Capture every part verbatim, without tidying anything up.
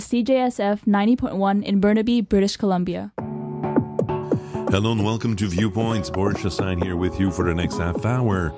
C J S F ninety point one in Burnaby, British Columbia. Hello and welcome to Viewpoints. Boris Chassagne here with you for the next half hour.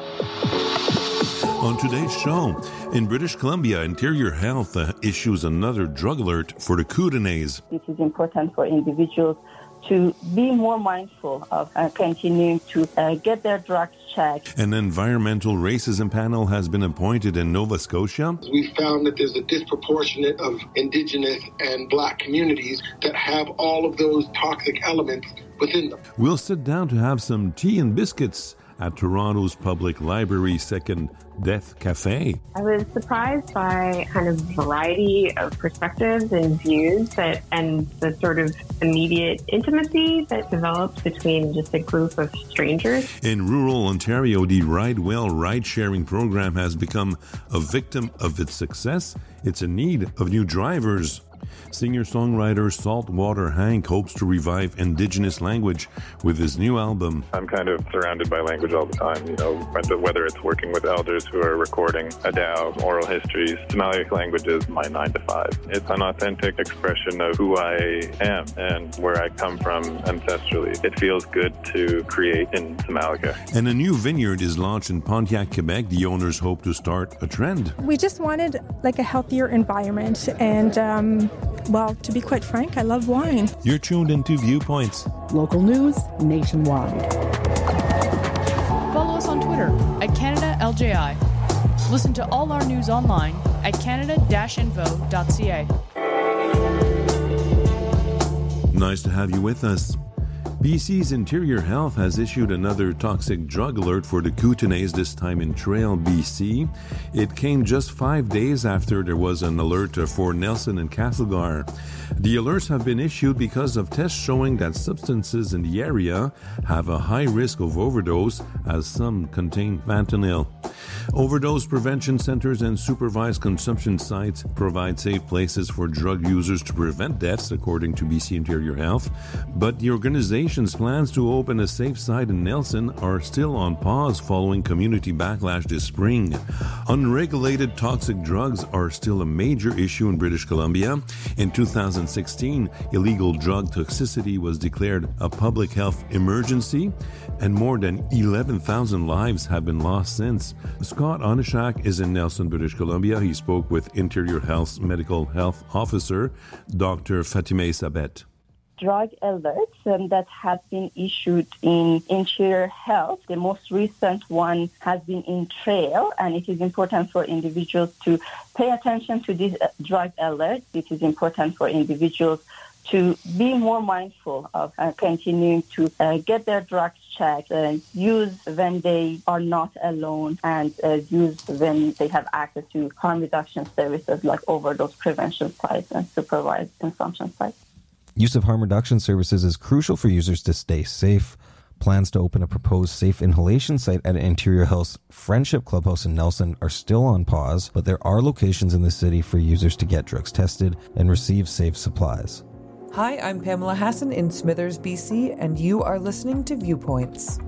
On today's show, in British Columbia, Interior Health uh, issues another drug alert for the Kootenays. It is important for individuals to be more mindful of uh, continuing to uh, get their drugs checked. An environmental racism panel has been appointed in Nova Scotia. We found that there's a disproportionate of Indigenous and Black communities that have all of those toxic elements within them. We'll sit down to have some tea and biscuits at Toronto's Public Library Second Death Cafe. I was surprised by kind of variety of perspectives and views that, and the sort of immediate intimacy that develops between just a group of strangers. In rural Ontario, the RideWell ride-sharing program has become a victim of its success. It's in need of new drivers. Singer-songwriter Saltwater Hank hopes to revive Indigenous language with his new album. I'm kind of surrounded by language all the time, you know, whether it's working with elders who are recording Adao, oral histories. Somali language is my nine to five. It's an authentic expression of who I am and where I come from ancestrally. It feels good to create in Somalica. And a new vineyard is launched in Pontiac, Quebec. The owners hope to start a trend. We just wanted like a healthier environment and um well, to be quite frank, I love wine. You're tuned into Viewpoints. Local news nationwide. Follow us on Twitter at Canada L J I. Listen to all our news online at canada dash info dot c a. Nice to have you with us. B C's Interior Health has issued another toxic drug alert for the Kootenays, this time in Trail, B C. It came just five days after there was an alert for Nelson and Castlegar. The alerts have been issued because of tests showing that substances in the area have a high risk of overdose, as some contain fentanyl. Overdose prevention centers and supervised consumption sites provide safe places for drug users to prevent deaths, according to B C Interior Health. But the organization's plans to open a safe site in Nelson are still on pause following community backlash this spring. Unregulated toxic drugs are still a major issue in British Columbia. In two thousand sixteen, illegal drug toxicity was declared a public health emergency, and more than eleven thousand lives have been lost since. Scott Onishak is in Nelson, British Columbia. He spoke with Interior Health's medical health officer, Doctor Fatime Sabet. Drug alerts um, that have been issued in Interior Health. The most recent one has been in Trail, and it is important for individuals to pay attention to these uh, drug alerts. It is important for individuals to be more mindful of uh, continuing to uh, get their drugs checked, uh, use when they are not alone, and uh, use when they have access to harm reduction services like overdose prevention sites and supervised consumption sites. Use of harm reduction services is crucial for users to stay safe. Plans to open a proposed safe inhalation site at Interior Health's Friendship Clubhouse in Nelson are still on pause, but there are locations in the city for users to get drugs tested and receive safe supplies. Hi, I'm Pamela Hassan in Smithers, B C, and you are listening to Viewpoints.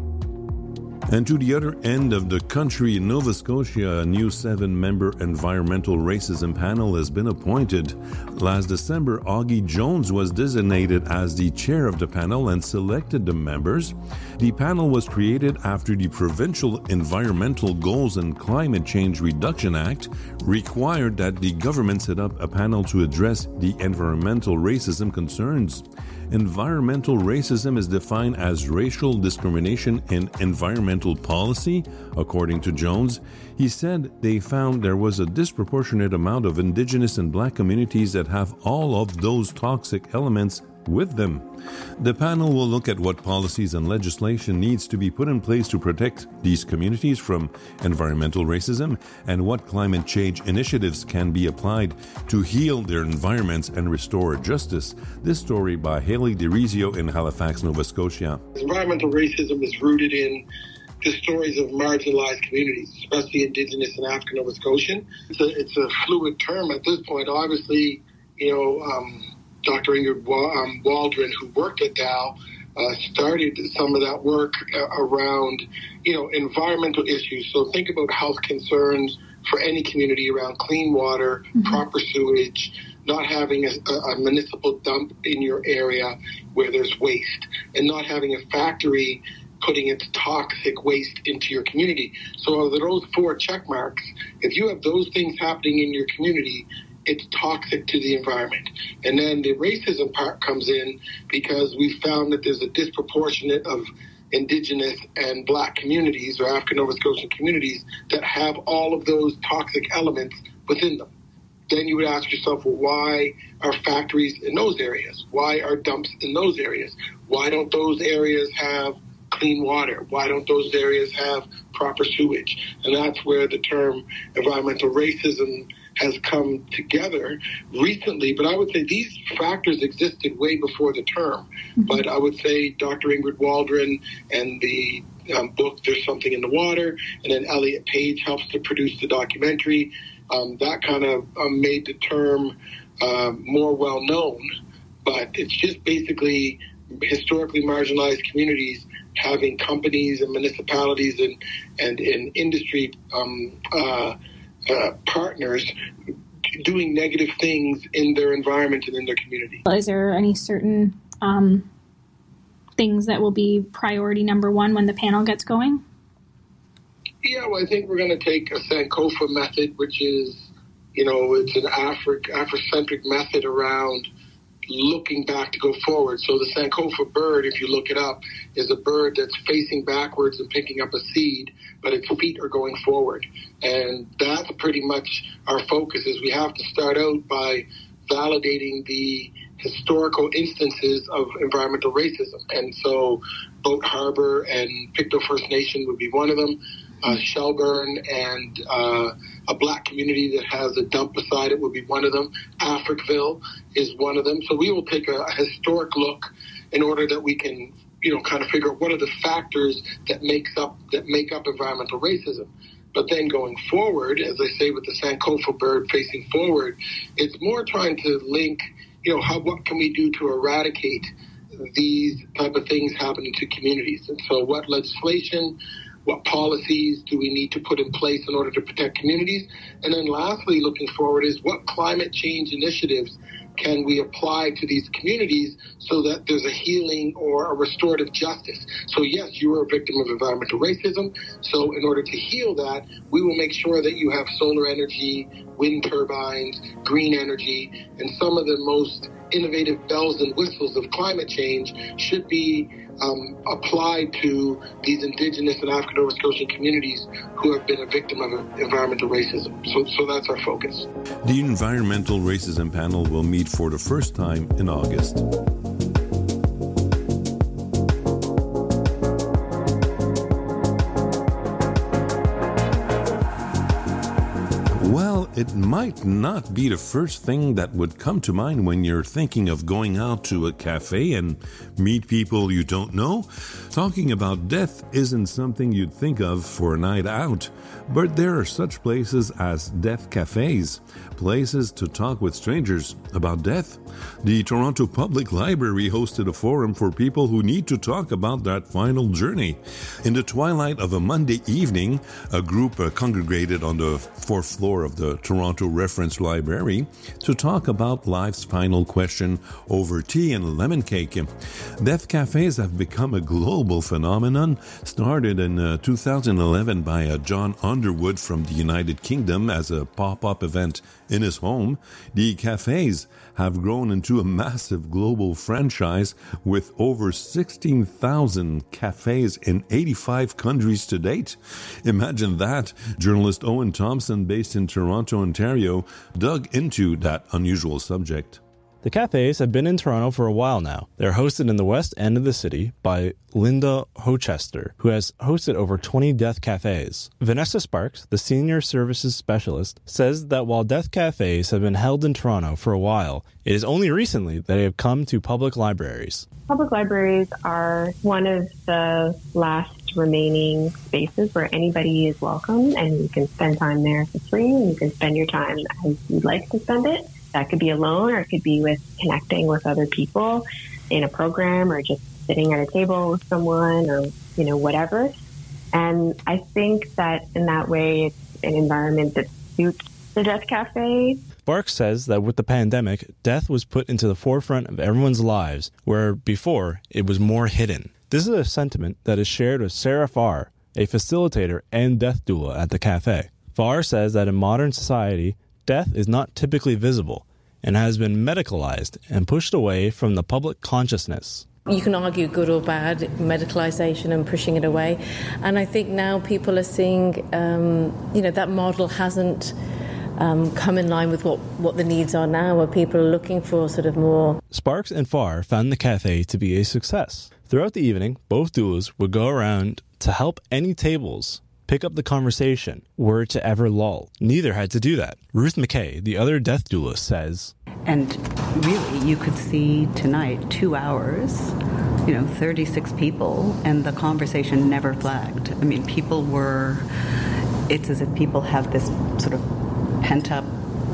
And to the other end of the country, in Nova Scotia, a new seven-member environmental racism panel has been appointed. Last December, Augie Jones was designated as the chair of the panel and selected the members. The panel was created after the Provincial Environmental Goals and Climate Change Reduction Act required that the government set up a panel to address the environmental racism concerns. Environmental racism is defined as racial discrimination in environmental policy, according to Jones. He said they found there was a disproportionate amount of Indigenous and Black communities that have all of those toxic elements with them. The panel will look at what policies and legislation needs to be put in place to protect these communities from environmental racism and what climate change initiatives can be applied to heal their environments and restore justice. This story by Haley DeRizio in Halifax, Nova Scotia. Environmental racism is rooted in the stories of marginalized communities, especially Indigenous and African Nova Scotian. It's a, it's a fluid term at this point. Obviously, you know, um, Doctor Ingrid um, Waldron, who worked at Dow, uh, started some of that work uh, around, you know, environmental issues. So think about health concerns for any community around clean water, mm-hmm. proper sewage, not having a, a municipal dump in your area where there's waste, and not having a factory putting its toxic waste into your community. So of those four check marks, if you have those things happening in your community, it's toxic to the environment. And then the racism part comes in because we found that there's a disproportionate of Indigenous and Black communities or African Nova Scotian communities that have all of those toxic elements within them. Then you would ask yourself, well, why are factories in those areas? Why are dumps in those areas? Why don't those areas have clean water? Why don't those areas have proper sewage? And that's where the term environmental racism has come together recently. But I would say these factors existed way before the term. Mm-hmm. But I would say Doctor Ingrid Waldron and the um, book, There's Something in the Water, and then Elliot Page helps to produce the documentary. Um, that kind of um, made the term uh, more well known. But it's just basically historically marginalized communities having companies and municipalities and, and, and industry um, uh, uh, partners doing negative things in their environment and in their community. Is there any certain um, things that will be priority number one when the panel gets going? Yeah, well, I think we're going to take a Sankofa method, which is, you know, it's an Afri- Afrocentric method around looking back to go forward. So the Sankofa bird, if you look it up, is a bird that's facing backwards and picking up a seed, but its feet are going forward. And that's pretty much our focus. Is we have to start out by validating the historical instances of environmental racism. And so Boat Harbor and Pictou First Nation would be one of them. Uh, Shelburne and uh, a Black community that has a dump beside it would be one of them. Africville is one of them. So we will take a, a historic look in order that we can, you know, kind of figure out what are the factors that makes up that make up environmental racism. But then going forward, as I say with the Sankofa bird facing forward, it's more trying to link, you know, how what can we do to eradicate these type of things happening to communities. And so what legislation, what policies do we need to put in place in order to protect communities? And then lastly, looking forward, is what climate change initiatives can we apply to these communities so that there's a healing or a restorative justice? So yes, you are a victim of environmental racism. So in order to heal that, we will make sure that you have solar energy, wind turbines, green energy, and some of the most innovative bells and whistles of climate change should be um, applied to these Indigenous and African Nova Scotian communities who have been a victim of environmental racism. So, so that's our focus. The Environmental Racism Panel will meet for the first time in August. Well, it might not be the first thing that would come to mind when you're thinking of going out to a cafe and meet people you don't know. Talking about death isn't something you'd think of for a night out, but there are such places as death cafes, places to talk with strangers about death. The Toronto Public Library hosted a forum for people who need to talk about that final journey. In the twilight of a Monday evening, a group uh, congregated on the fourth floor of the Toronto Reference Library to talk about life's final question over tea and lemon cake. Death cafes have become a global phenomenon, started in uh, two thousand eleven by uh, John Underwood from the United Kingdom as a pop-up event in his home. The cafes have grown into a massive global franchise with over sixteen thousand cafes in eighty-five countries to date. Imagine that. Journalist Owen Thompson, based in Toronto, Ontario, dug into that unusual subject. The cafes have been in Toronto for a while now. They're hosted in the west end of the city by Linda Hochester, who has hosted over twenty death cafes. Vanessa Sparks, the senior services specialist, says that while death cafes have been held in Toronto for a while, it is only recently that they have come to public libraries. Public libraries are one of the last remaining spaces where anybody is welcome, and you can spend time there for free, and you can spend your time as you'd like to spend it. That could be alone, or it could be with connecting with other people in a program, or just sitting at a table with someone, or, you know, whatever. And I think that in that way, it's an environment that suits the Death Cafe. Sparks says that with the pandemic, death was put into the forefront of everyone's lives, where before it was more hidden. This is a sentiment that is shared with Sarah Farr, a facilitator and death doula at the cafe. Farr says that in modern society, death is not typically visible and has been medicalized and pushed away from the public consciousness. You can argue good or bad, medicalisation and pushing it away. And I think now people are seeing, um, you know, that model hasn't um, come in line with what, what the needs are now, where people are looking for sort of more. Sparks and Farr found the cafe to be a success. Throughout the evening, both doulas would go around to help any tables pick up the conversation were it to ever lull. Neither had to do that. Ruth McKay, the other death doula, says, and really, you could see tonight two hours, you know, thirty-six people, and the conversation never flagged. I mean, people were, it's as if people have this sort of pent-up,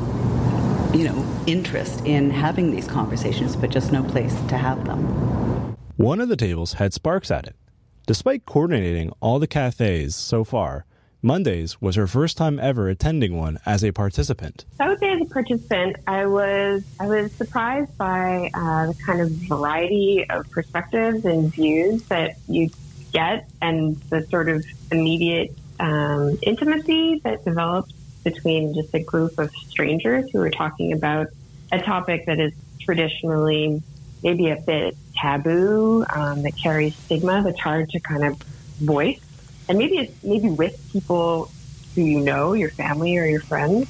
you know, interest in having these conversations, but just no place to have them. One of the tables had Sparks at it. Despite coordinating all the cafes so far, Mondays was her first time ever attending one as a participant. I would say as a participant, I was I was surprised by uh, the kind of variety of perspectives and views that you get, and the sort of immediate um, intimacy that develops between just a group of strangers who are talking about a topic that is traditionally maybe a bit taboo, um, that carries stigma, that's hard to kind of voice. And maybe it's maybe with people who you know, your family or your friends.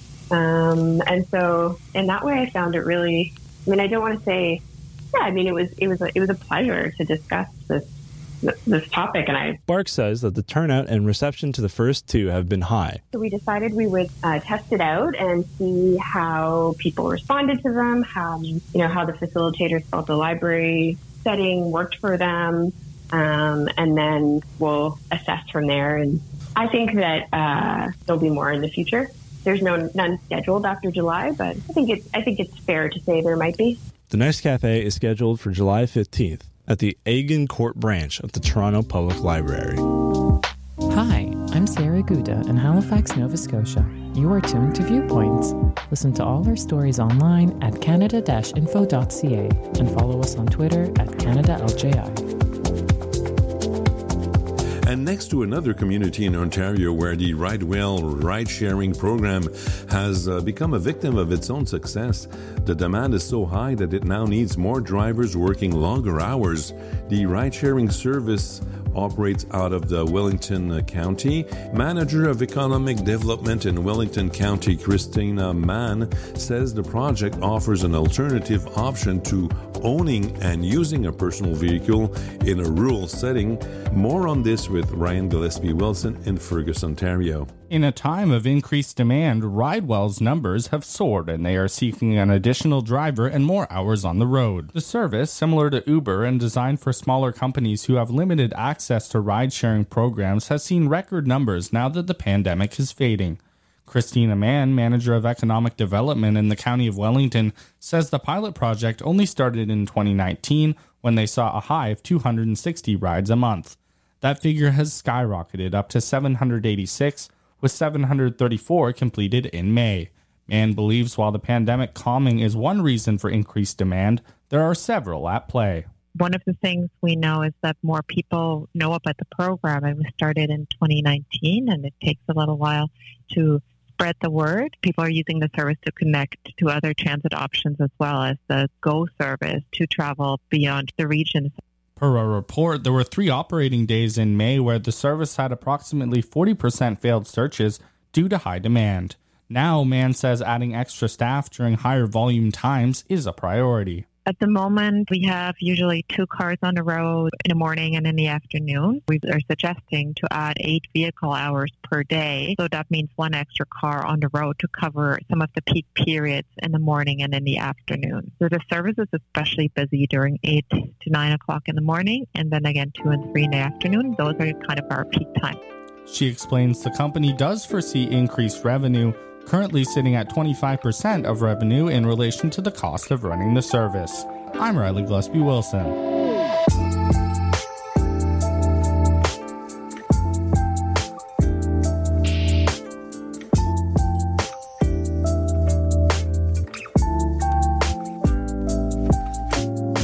Um, and so in that way, I found it really, I mean, I don't want to say, yeah, I mean, it was, it was, a, it was a pleasure to discuss this, this topic. And I, Sparks says that the turnout and reception to the first two have been high. So we decided we would uh, test it out and see how people responded to them, how, you know, how the facilitators felt the library setting worked for them. Um, and then we'll assess from there. And I think that uh, there'll be more in the future. There's no none scheduled after July, but I think it's I think it's fair to say there might be. The next cafe is scheduled for July fifteenth at the Agan Court branch of the Toronto Public Library. Hi, I'm Sarah Gouda in Halifax, Nova Scotia. You are tuned to Viewpoints. Listen to all our stories online at canada dash info dot c a and follow us on Twitter at Canada L J I. And next to another community in Ontario where the RideWell ride-sharing program has uh, become a victim of its own success, the demand is so high that it now needs more drivers working longer hours. The ride-sharing service operates out of the Wellington County. Manager of Economic Development in Wellington County, Christina Mann, says the project offers an alternative option to owning and using a personal vehicle in a rural setting. More on this with Ryan Gillespie-Wilson in Fergus, Ontario. In a time of increased demand, RideWell's numbers have soared and they are seeking an additional driver and more hours on the road. The service, similar to Uber and designed for smaller companies who have limited access to ride-sharing programs, has seen record numbers now that the pandemic is fading. Christina Mann, Manager of Economic Development in the County of Wellington, says the pilot project only started in twenty nineteen when they saw a high of two hundred sixty rides a month. That figure has skyrocketed up to seven hundred eighty-six, with seven hundred thirty-four completed in May. Mann believes while the pandemic calming is one reason for increased demand, there are several at play. One of the things we know is that more people know about the program. It was started in twenty nineteen, and it takes a little while to spread the word. People are using the service to connect to other transit options as well as the GO service to travel beyond the region. Per a report, there were three operating days in May where the service had approximately forty percent failed searches due to high demand. Now, Mann says adding extra staff during higher volume times is a priority. At the moment, we have usually two cars on the road in the morning and in the afternoon. We are suggesting to add eight vehicle hours per day. So that means one extra car on the road to cover some of the peak periods in the morning and in the afternoon. So the service is especially busy during eight to nine o'clock in the morning, and then again two and three in the afternoon. Those are kind of our peak time. She explains the company does foresee increased revenue, currently sitting at twenty-five percent of revenue in relation to the cost of running the service. I'm Riley Gillespie-Wilson.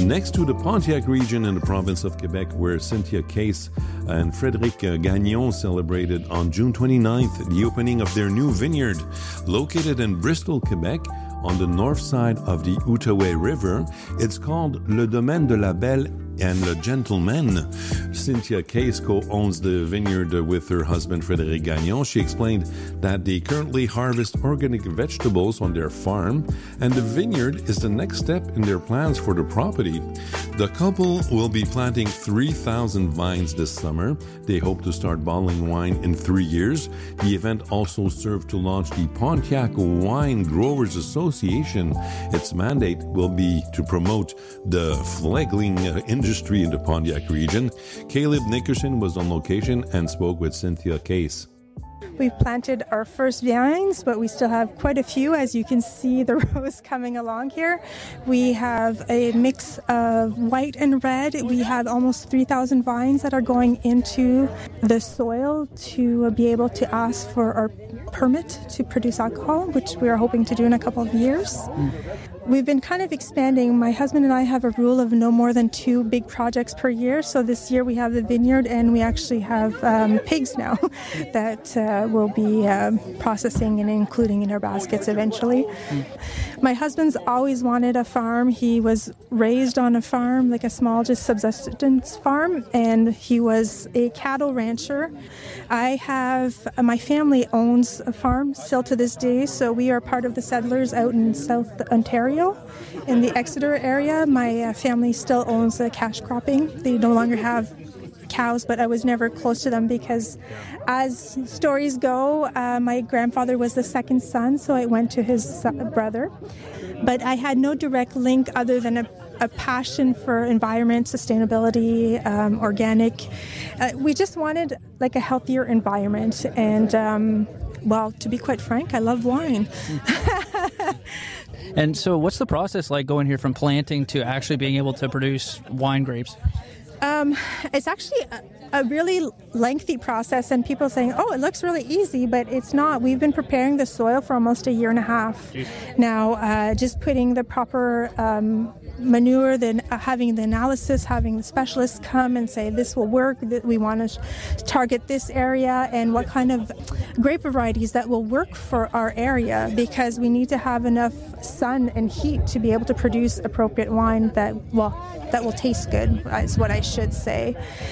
Next to the Pontiac region in the province of Quebec, where Cynthia Case and Frédéric Gagnon celebrated on June twenty-ninth the opening of their new vineyard. Located in Bristol, Quebec, on the north side of the Outaouais River, it's called Le Domaine de la Belle and Le Gentleman. Cynthia Case co-owns the vineyard with her husband Frédéric Gagnon. She explained that they currently harvest organic vegetables on their farm, and the vineyard is the next step in their plans for the property. The couple will be planting three thousand vines this summer. They hope to start bottling wine in three years. The event also served to launch the Pontiac Wine Growers Association. Its mandate will be to promote the fledgling industry industry in the Pontiac region. Caleb Nickerson was on location and spoke with Cynthia Case. We've planted our first vines, but we still have quite a few. As you can see, the rows coming along here. We have a mix of white and red. We have almost three thousand vines that are going into the soil to be able to ask for our permit to produce alcohol, which we are hoping to do in a couple of years. Mm. We've been kind of expanding. My husband and I have a rule of no more than two big projects per year. So this year we have the vineyard, and we actually have um, pigs now that uh, we'll be uh, processing and including in our baskets eventually. Mm. My husband's always wanted a farm. He was raised on a farm, like a small just subsistence farm, and he was a cattle rancher. I have, uh, my family owns a farm still to this day, so we are part of the settlers out in South Ontario. In the Exeter area, my uh, family still owns uh, cash cropping. They no longer have cows, but I was never close to them because, as stories go, uh, my grandfather was the second son, so I went to his brother. But I had no direct link other than a, a passion for environment, sustainability, um, organic. Uh, we just wanted like a healthier environment, and um, well, to be quite frank, I love wine. And so what's the process like going here from planting to actually being able to produce wine grapes? Um, it's actually a, a really lengthy process, and people saying, oh, it looks really easy, but it's not. We've been preparing the soil for almost a year and a half. Jeez. Now, uh, just putting the proper um, manure, then uh, having the analysis, having the specialists come and say, this will work, that we want to target this area, and what kind of grape varieties that will work for our area, because we need to have enough sun and heat to be able to produce appropriate wine that, well, that will taste good, is what I should say.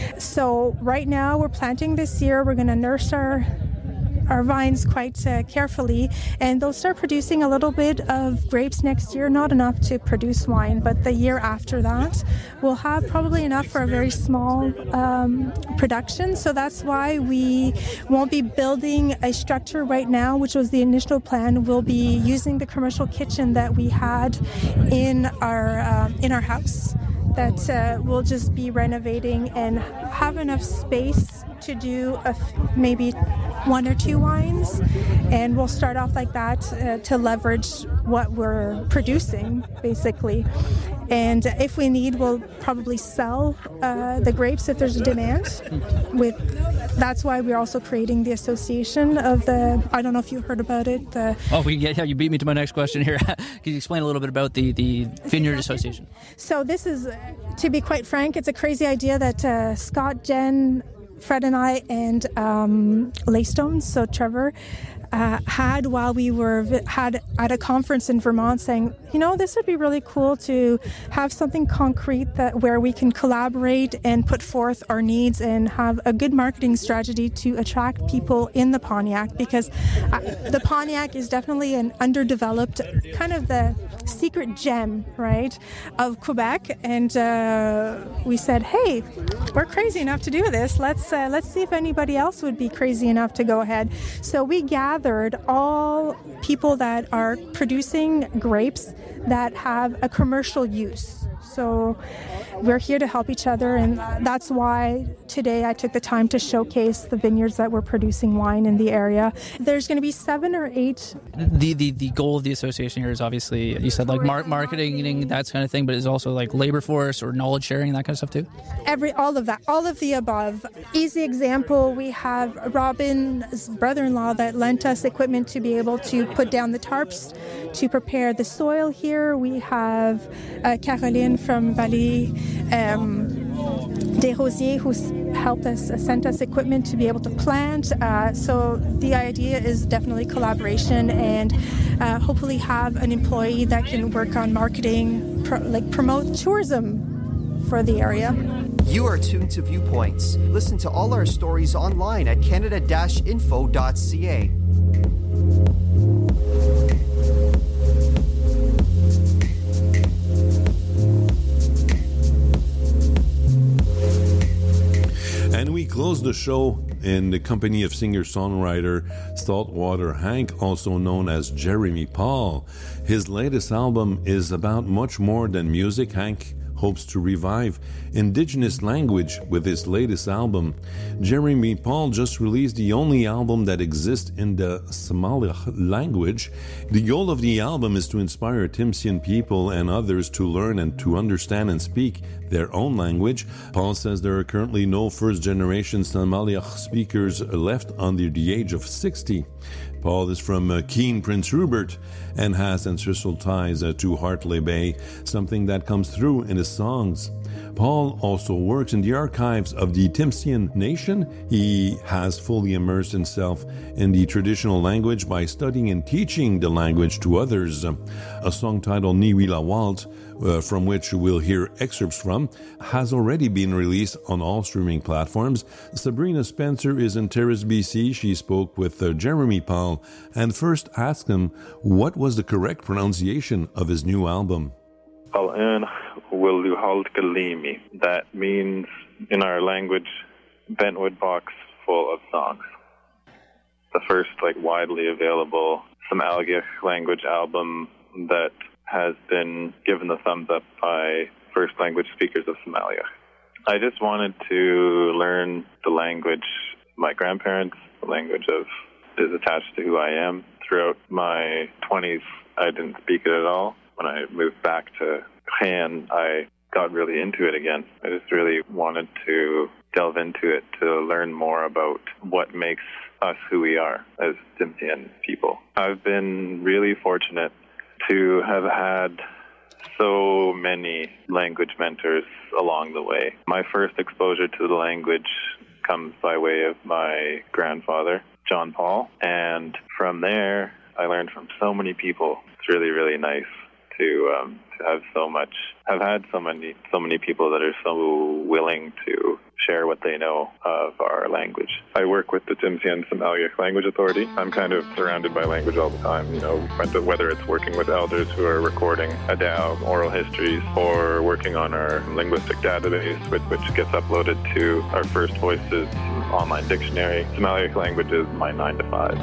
So right now we're planting this year. We're going to nurse our our vines quite uh, carefully, and they'll start producing a little bit of grapes next year, not enough to produce wine, but the year after that we'll have probably enough for a very small um, production. So that's why we won't be building a structure right now, which was the initial plan. We'll be using the commercial kitchen that we had in our uh, in our house, that uh, we'll just be renovating and have enough space to do a f- maybe one or two wines, and we'll start off like that uh, to leverage what we're producing, basically. And if we need, we'll probably sell uh, the grapes if there's a demand. With that's why we're also creating the association of the. I don't know if you heard about it. The, oh, we get. Yeah, you beat me to my next question here. Can you explain a little bit about the the Vineyard Association? So this is, to be quite frank, it's a crazy idea that uh, Scott, Jen, Fred and I, and um, Laystone, so Trevor, uh, had while we were had at a conference in Vermont, saying, you know, this would be really cool to have something concrete that where we can collaborate and put forth our needs and have a good marketing strategy to attract people in the Pontiac, because uh, the Pontiac is definitely an underdeveloped, kind of the secret gem, right, of Quebec. And uh, we said, hey, we're crazy enough to do this. Let's uh, let's see if anybody else would be crazy enough to go ahead. So we gathered all people that are producing grapes that have a commercial use. So we're here to help each other, and that's why today I took the time to showcase the vineyards that were producing wine in the area. There's going to be seven or eight. The, the the goal of the association here is obviously, you said like mar- marketing, that kind of thing, but it's also like labor force or knowledge sharing, that kind of stuff too? Every all of that, all of the above. Easy example, we have Robin's brother-in-law that lent us equipment to be able to put down the tarps to prepare the soil here. We have uh, Caroline from Valérie um, Desrosiers, who's helped us, uh, sent us equipment to be able to plant. Uh, so the idea is definitely collaboration and uh, hopefully have an employee that can work on marketing, pro- like promote tourism for the area. You are tuned to Viewpoints. Listen to all our stories online at canada dash info dot c a. And we close the show in the company of singer-songwriter Saltwater Hank, also known as Jeremy Paul. His latest album is about much more than music. Hank hopes to revive Indigenous language with his latest album. Jeremy Paul just released the only album that exists in the Somali language. The goal of the album is to inspire Tsimshian people and others to learn and to understand and speak their own language. Paul says there are currently no first-generation Somaliach speakers left under the age of sixty. Paul is from uh, Keene, Prince Rupert, and has ancestral ties uh, to Hartley Bay, something that comes through in his songs. Paul also works in the archives of the Tsimshian nation. He has fully immersed himself in the traditional language by studying and teaching the language to others. A song titled Niwila Walt, uh, from which we'll hear excerpts from, has already been released on all streaming platforms. Sabrina Spencer is in Terrace, B C. She spoke with uh, Jeremy Paul and first asked him what was the correct pronunciation of his new album. That means, in our language, Bentwood box full of songs. The first, like, widely available Somaliach language album that has been given the thumbs up by first language speakers of Somaliach. I just wanted to learn the language of my grandparents, the language of is attached to who I am. Throughout my twenties, I didn't speak it at all. When I moved back to Khan, I got really into it again. I just really wanted to delve into it to learn more about what makes us who we are as Tsimshian people. I've been really fortunate to have had so many language mentors along the way. My first exposure to the language comes by way of my grandfather, John Paul, and from there I learned from so many people. It's really, really nice to um, to have so much, have had so many, so many people that are so willing to share what they know of our language. I work with the Tsimshian Somaliach Language Authority. I'm kind of surrounded by language all the time, you know, whether it's working with elders who are recording a D A O, oral histories, or working on our linguistic database, which, which gets uploaded to our First Voices online dictionary. Somaliach language is my nine to five.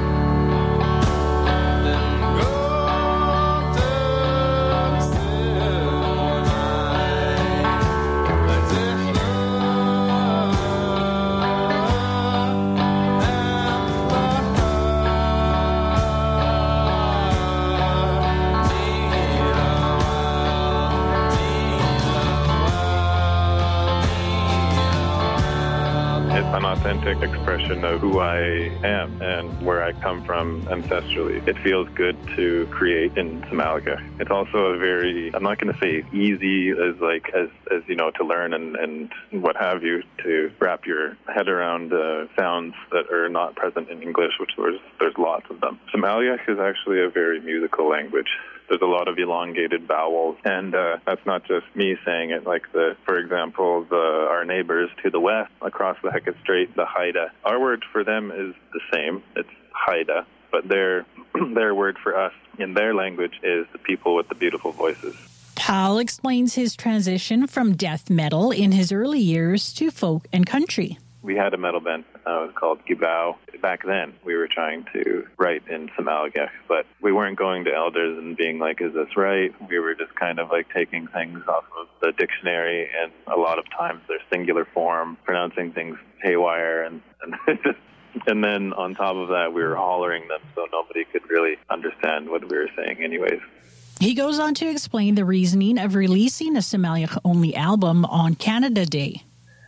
An authentic expression of who I am and where I come from ancestrally. It feels good to create in Somalica. It's also a very, I'm not going to say easy as like, as, as you know, to learn and, and what have you, to wrap your head around uh, sounds that are not present in English, which there's, there's lots of them. Somaliac is actually a very musical language. There's a lot of elongated vowels, and uh, that's not just me saying it. Like, the, for example, the, our neighbors to the west, across the Hecate Strait, the Haida. Our word for them is the same. It's Haida, but their their word for us in their language is the people with the beautiful voices. Paul explains his transition from death metal in his early years to folk and country. We had a metal band. Uh, it was called Gibao. Back then, we were trying to write in Somaliach, but we weren't going to elders and being like, is this right? We were just kind of like taking things off of the dictionary, and a lot of times they're singular form, pronouncing things haywire, and and, and then on top of that, we were hollering them so nobody could really understand what we were saying anyways. He goes on to explain the reasoning of releasing a Somaliach-only album on Canada Day.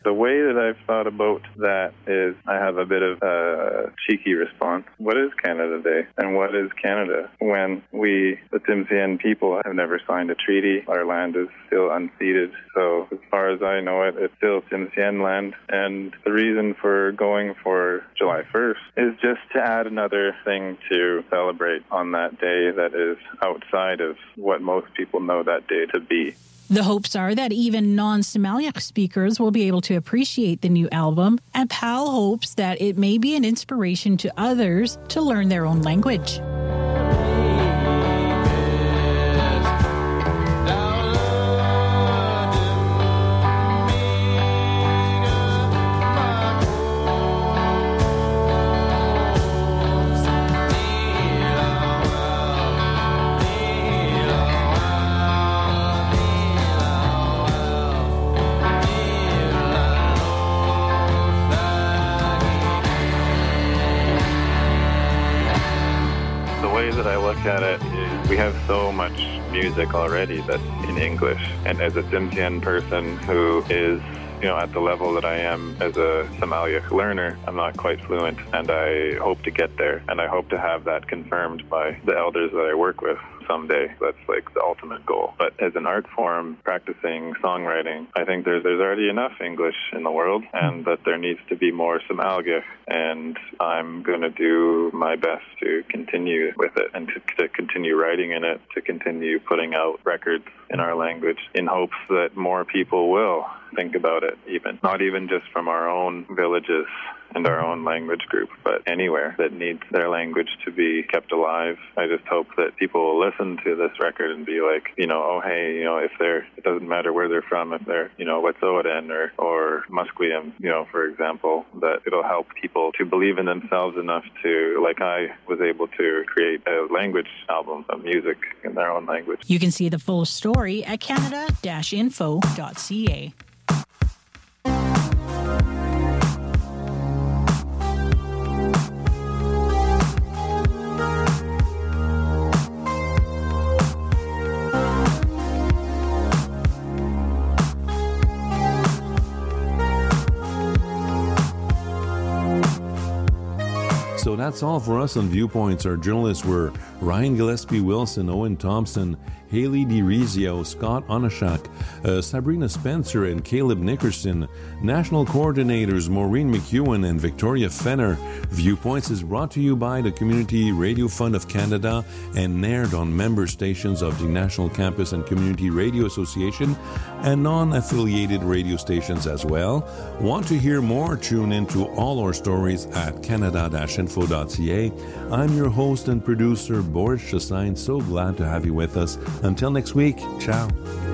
The way that I've thought about that is I have a bit of a cheeky response. What is Canada Day? And what is Canada? When we, the Tsimshian people, have never signed a treaty, our land is still unceded. So as far as I know it, it's still Tsimshian land. And the reason for going for July first is just to add another thing to celebrate on that day that is outside of what most people know that day to be. The hopes are that even non-Simalyak speakers will be able to appreciate the new album, and P A L hopes that it may be an inspiration to others to learn their own language. At it is we have so much music already that's in English, and as a Tsimshian person who is, you know, at the level that I am as a Simalyak learner, I'm not quite fluent, and I hope to get there, and I hope to have that confirmed by the elders that I work with someday. That's like the ultimate goal. But as an art form, practicing songwriting, I think there's there's already enough English in the world, and that there needs to be more Simalyak, and I'm going to do my best to continue with it, and to, to continue writing in it, to continue putting out records in our language, in hopes that more people will think about it, even not even just from our own villages and our own language group, but anywhere that needs their language to be kept alive. I just hope that people will listen to this record and be like, you know, oh, hey, you know, if they're, it doesn't matter where they're from, if they're, you know, Wet'suwet'en or, or Musqueam, you know, for example, that it'll help people to believe in themselves enough to, like I was able to create a language album of music in their own language. You can see the full story at canada dash info dot c a. So that's all for us on Viewpoints. Our journalists were Ryan Gillespie Wilson, Owen Thompson, Haley DiRizio, Scott Onashak, uh, Sabrina Spencer, and Caleb Nickerson. National coordinators Maureen McEwen and Victoria Fenner. Viewpoints is brought to you by the Community Radio Fund of Canada and aired on member stations of the National Campus and Community Radio Association and non-affiliated radio stations as well. Want to hear more? Tune into all our stories at canada dash info dot c a. I'm your host and producer, Boris Chassain. So glad to have you with us. Until next week, ciao.